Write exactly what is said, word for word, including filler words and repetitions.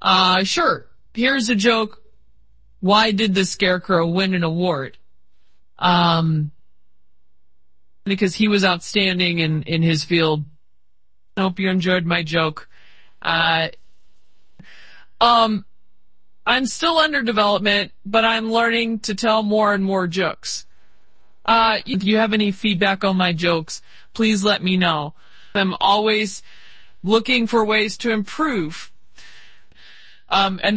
Uh, sure. Here's a joke. Why did the Scarecrow win an award? Um, because he was outstanding in, in his field. I hope you enjoyed my joke. Uh, um, I'm still under development, but I'm learning to tell more and more jokes. Uh, if you have any feedback on my jokes, please let me know. I'm always looking for ways to improve. Um, and